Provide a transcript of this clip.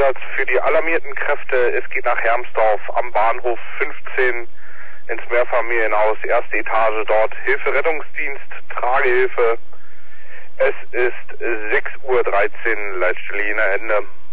Einsatz für die alarmierten Kräfte. Es geht nach Hermsdorf am Bahnhof 15 ins Mehrfamilienhaus, erste Etage dort. Hilfe, Rettungsdienst, Tragehilfe. Es ist 6:13 Uhr, Leitstelle Jena Ende.